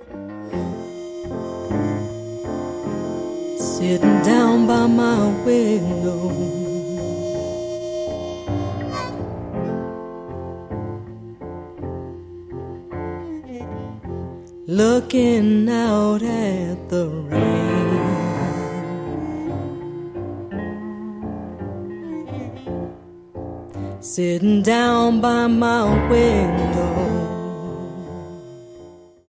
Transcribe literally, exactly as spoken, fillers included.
Sitting down by my window, looking out at the rain. Sitting down by my window,